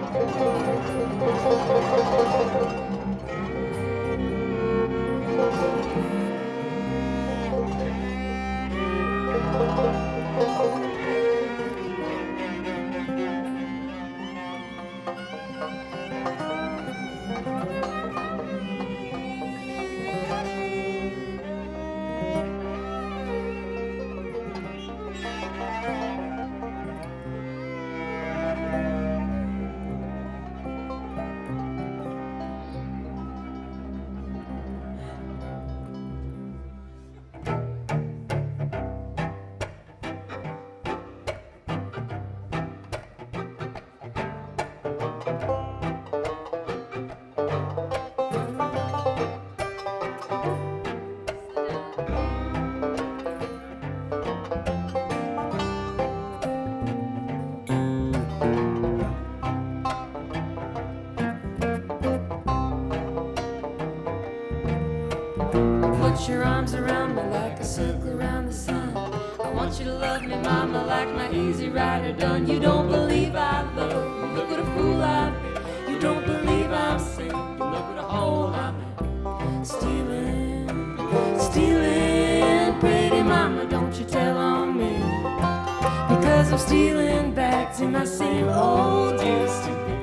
Put your arms around me like a circle around the sun. I want you to love me, mama, like my Easy Rider done. You don't believe I love you, look what a fool I've been. You don't believe I'm sinking, look what a hole I'm in. Stealing, stealing, pretty mama, don't you tell on me. Because I'm stealing back to my same old used to be.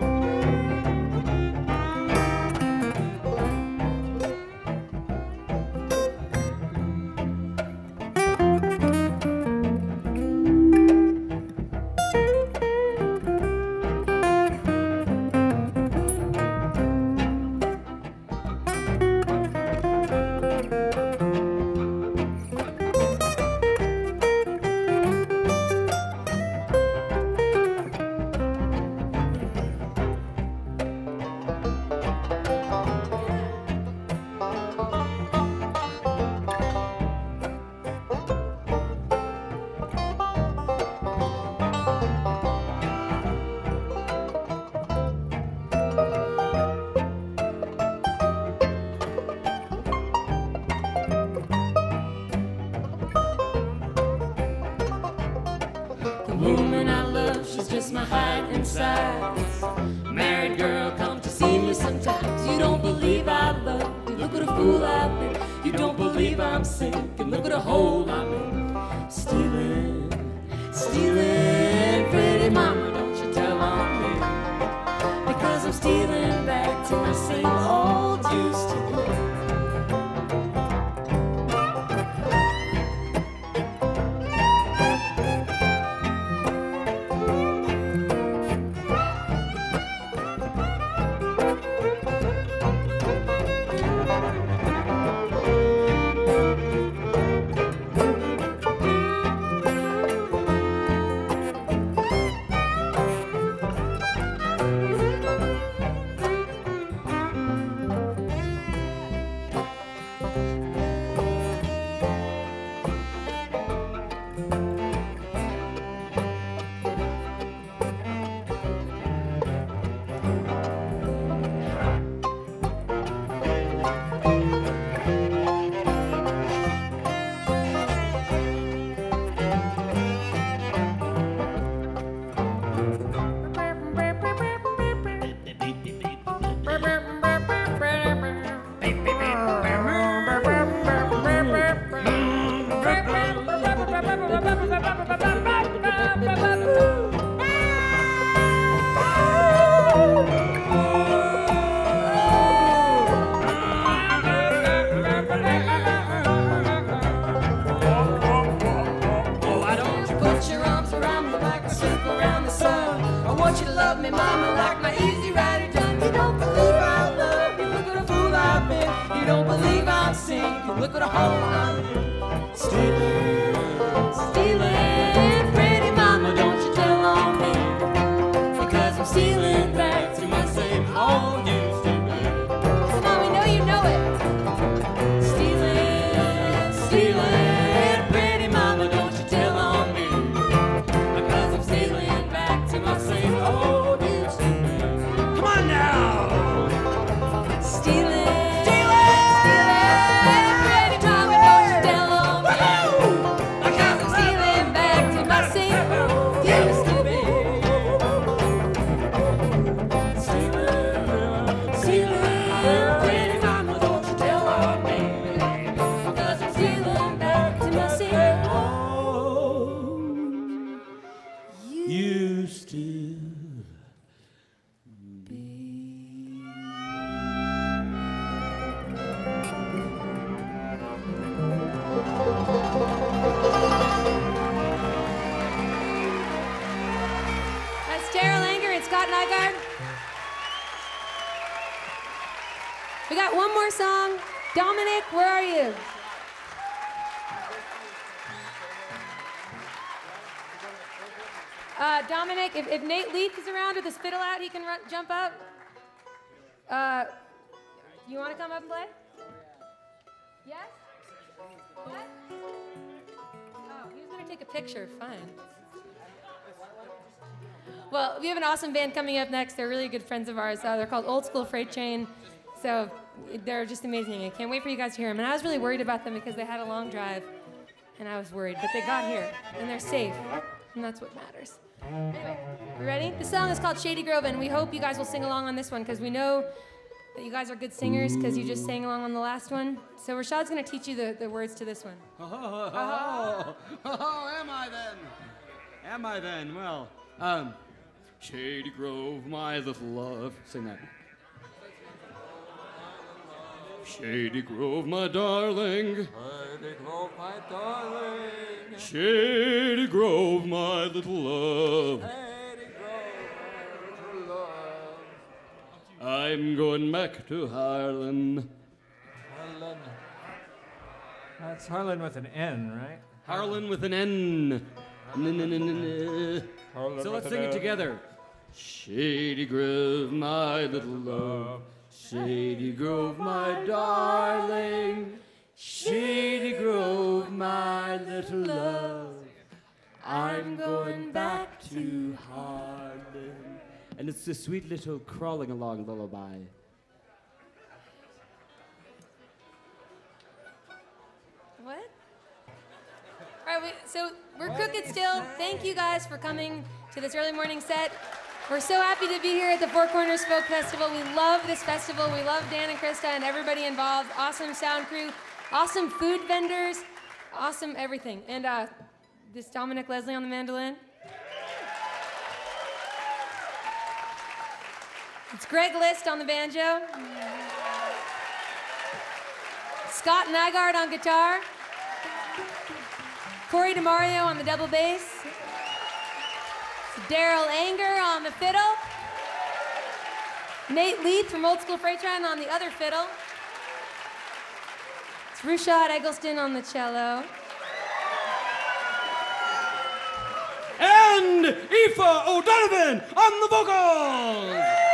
Woman I love, she's just my height and size. Married girl, come to see me sometimes. You don't believe I love you, look what a fool I've been. You don't believe I'm sinking, look what a hole I'm in. Stealing, stealing, pretty mama, don't you tell on me. Because I'm stealing back to my same old used to be. Look at a hole I'm in. Stealing, stealing, pretty mama, don't you tell on me. Because I'm stealing back to my same old used to be. Come on, we know you know it. Stealing, stealing, pretty mama, don't you tell on me. Because I'm stealing back to my same old used to be. Come on now. Stealing. Nygaard. We got one more song. Dominic, where are you? Dominic, if Nate Leith is around with his fiddle out, he can jump up. You want to come up and play? Yes? What? Oh, he was going to take a picture. Fine. Well, we have an awesome band coming up next. They're really good friends of ours. They're called Old School Freight Train. So they're just amazing. I can't wait for you guys to hear them. And I was really worried about them because they had a long drive, and I was worried. But they got here, and they're safe, and that's what matters. Anyway, you ready? The song is called Shady Grove, and we hope you guys will sing along on this one because we know that you guys are good singers because you just sang along on the last one. So Rashad's going to teach you the words to this one. Oh, am I then? Am I then? Well, Shady Grove, my little love. Sing that. Shady Grove, my darling. Shady Grove, my darling. Shady Grove, my little love. Shady Grove, my little love. I'm going back to Harlan. Harlan. That's Harlan with an N, right? Harlan with an N. Harlan So with let's an sing it N. together. Shady Grove, my little love. Shady Grove, my darling. Shady Grove, my little love. I'm going back to Harlan. And it's this sweet little crawling along lullaby. What? All right, so we're cooking still. Thank you guys for coming to this early morning set. We're so happy to be here at the Four Corners Folk Festival. We love this festival. We love Dan and Krista and everybody involved. Awesome sound crew, awesome food vendors, awesome everything. And this Dominic Leslie on the mandolin. It's Greg List on the banjo. Scott Nygaard on guitar. Corey DeMario on the double bass. Daryl Anger on the fiddle. Nate Leith from Old School Freight Train on the other fiddle. It's Rushad Eggleston on the cello. And Aoife O'Donovan on the vocals!